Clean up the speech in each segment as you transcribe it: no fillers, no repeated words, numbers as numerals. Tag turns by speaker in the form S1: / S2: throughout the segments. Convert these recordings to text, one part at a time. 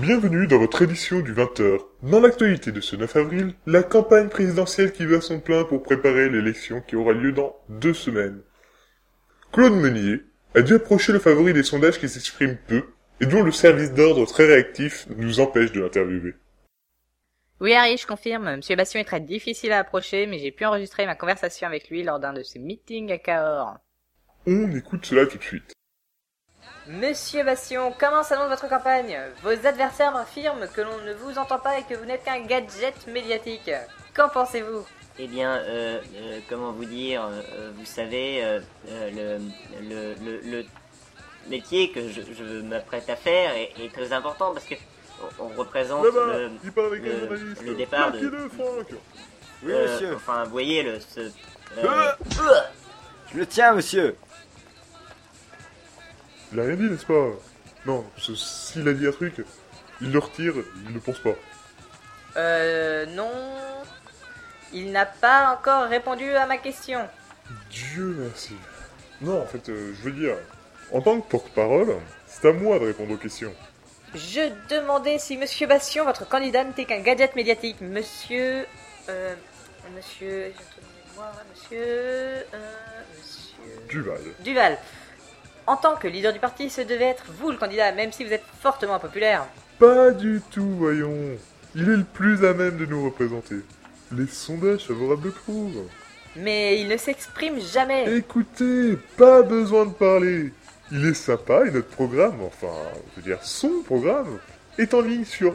S1: Bienvenue dans votre édition du 20h. Dans l'actualité de ce 9 avril, la campagne présidentielle qui va à son plein pour préparer l'élection qui aura lieu dans 2 semaines. Claude Meunier a dû approcher le favori des sondages qui s'expriment peu et dont le service d'ordre très réactif nous empêche de l'interviewer.
S2: Oui Harry, je confirme, Monsieur Bastion est très difficile à approcher, mais j'ai pu enregistrer ma conversation avec lui lors d'un de ses meetings à Cahors.
S1: On écoute cela tout de suite.
S2: Monsieur Bastion, comment s'annonce votre campagne? Vos adversaires affirment que l'on ne vous entend pas et que vous n'êtes qu'un gadget médiatique. Qu'en pensez-vous?
S3: Eh bien, comment vous dire, vous savez, le métier que je m'apprête à faire est très important parce que on représente le départ de...
S4: Oui, monsieur.
S3: Enfin, vous voyez,
S4: Je le tiens, monsieur.
S1: Il a rien dit, n'est-ce pas? Non, parce que s'il a dit un truc, il le retire, il ne pense pas.
S2: Non... Il n'a pas encore répondu à ma question.
S1: Dieu merci. Non, en fait, je veux dire, en tant que porte-parole, c'est à moi de répondre aux questions.
S2: Je demandais si Monsieur Bastion, votre candidat, n'était qu'un gadget médiatique. Monsieur... Monsieur... Duval. En tant que leader du parti, ce devait être vous le candidat, même si vous êtes fortement impopulaire.
S1: Pas du tout, voyons. Il est le plus à même de nous représenter. Les sondages favorables le prouvent.
S2: Mais il ne s'exprime jamais.
S1: Écoutez, pas besoin de parler. Il est sympa et notre programme, enfin, je veux dire son programme, est en ligne sur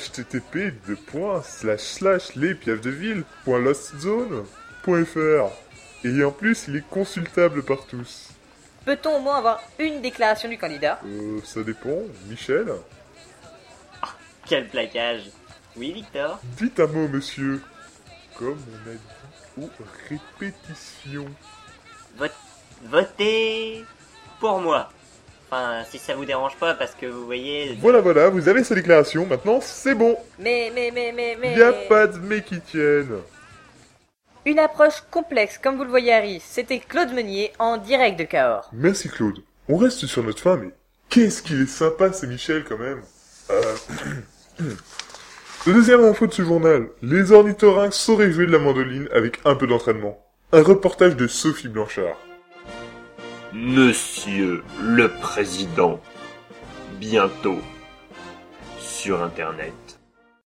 S1: http://lespiavdeville.lostzone.fr. Et en plus, il est consultable par tous.
S2: Peut-on au moins avoir une déclaration du candidat?
S1: Ça dépend. Michel?
S3: Quel plaquage. Oui, Victor?
S1: Dites un mot, monsieur. Comme on a dit aux répétitions.
S3: Votez pour moi. Enfin, si ça vous dérange pas, parce que vous voyez...
S1: Voilà, vous avez sa déclaration, maintenant c'est bon.
S2: Mais...
S1: Y a pas de mais qui tiennent.
S2: Une approche complexe, comme vous le voyez Harry, c'était Claude Meunier en direct de Cahors.
S1: Merci Claude. On reste sur notre fin, mais qu'est-ce qu'il est sympa ce Michel quand même. La deuxième info de ce journal. Les ornithorynques sauraient jouer de la mandoline avec un peu d'entraînement. Un reportage de Sophie Blanchard.
S5: Monsieur le Président. Bientôt sur Internet.